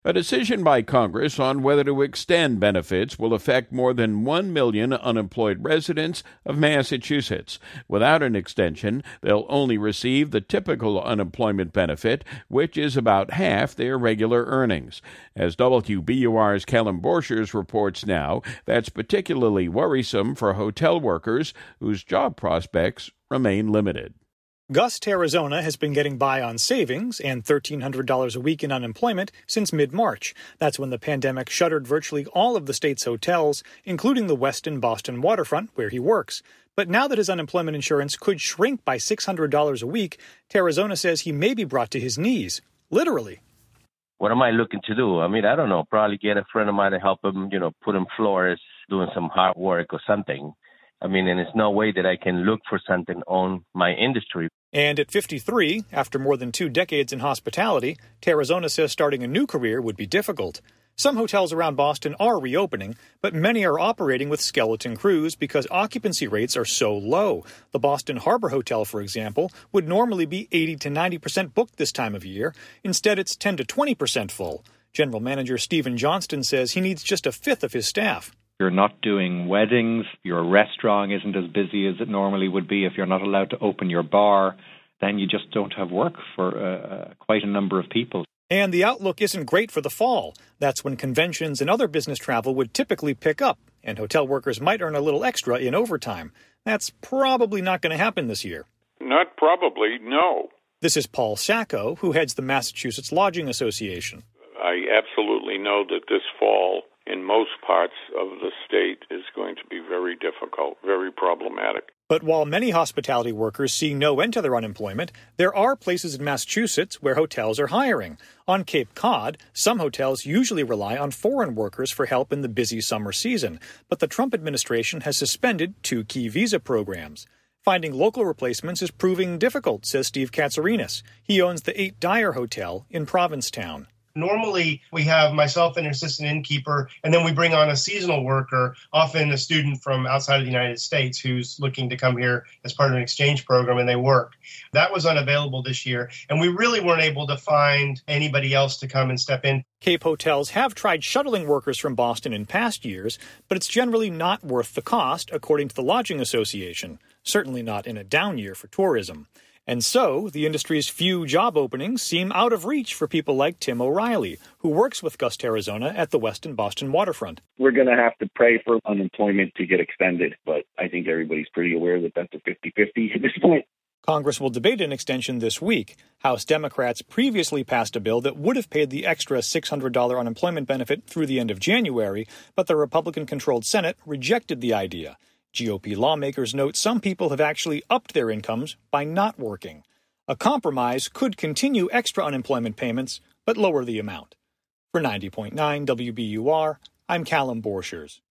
A decision by Congress on whether to extend benefits will affect more than 1 million unemployed residents of Massachusetts. Without an extension, they'll only receive the typical unemployment benefit, which is about half their regular earnings. As WBUR's Callum Borchers reports now, that's particularly worrisome for hotel workers whose job prospects remain limited. Gust, Arizona has been getting by on savings and $1,300 a week in unemployment since mid-March. That's when the pandemic shuttered virtually all of the state's hotels, including the Westin Boston waterfront, where he works. But now that his unemployment insurance could shrink by $600 a week, Arizona says he may be brought to his knees, literally. What am I looking to do? I don't know, probably get a friend of mine to help him, put him floors, doing some hard work or something. And there's no way that I can look for something on my industry. And at 53, after more than 2 decades in hospitality, Arizona says starting a new career would be difficult. Some hotels around Boston are reopening, but many are operating with skeleton crews because occupancy rates are so low. The Boston Harbor Hotel, for example, would normally be 80 to 90% booked this time of year. Instead, it's 10 to 20% full. General Manager Stephen Johnston says he needs just a fifth of his staff. You're not doing weddings, your restaurant isn't as busy as it normally would be. If you're not allowed to open your bar, then you just don't have work for quite a number of people. And the outlook isn't great for the fall. That's when conventions and other business travel would typically pick up, and hotel workers might earn a little extra in overtime. That's probably not going to happen this year. Not probably, no. This is Paul Sacco, who heads the Massachusetts Lodging Association. I absolutely know that this fall in most parts of the state is going to be very difficult, very problematic. But while many hospitality workers see no end to their unemployment, there are places in Massachusetts where hotels are hiring. On Cape Cod, some hotels usually rely on foreign workers for help in the busy summer season, but the Trump administration has suspended 2 key visa programs. Finding local replacements is proving difficult, says Steve Katsarinas. He owns the 8 Dyer Hotel in Provincetown. Normally, we have myself and an assistant innkeeper, and then we bring on a seasonal worker, often a student from outside of the United States who's looking to come here as part of an exchange program, and they work. That was unavailable this year, and we really weren't able to find anybody else to come and step in. Cape hotels have tried shuttling workers from Boston in past years, but it's generally not worth the cost, according to the Lodging Association, certainly not in a down year for tourism. And so, the industry's few job openings seem out of reach for people like Tim O'Reilly, who works with Gust, Arizona at the Westin Boston waterfront. We're going to have to pray for unemployment to get extended, but I think everybody's pretty aware that that's a 50-50 at this point. Congress will debate an extension this week. House Democrats previously passed a bill that would have paid the extra $600 unemployment benefit through the end of January, but the Republican-controlled Senate rejected the idea. GOP lawmakers note some people have actually upped their incomes by not working. A compromise could continue extra unemployment payments, but lower the amount. For 90.9 WBUR, I'm Callum Borchers.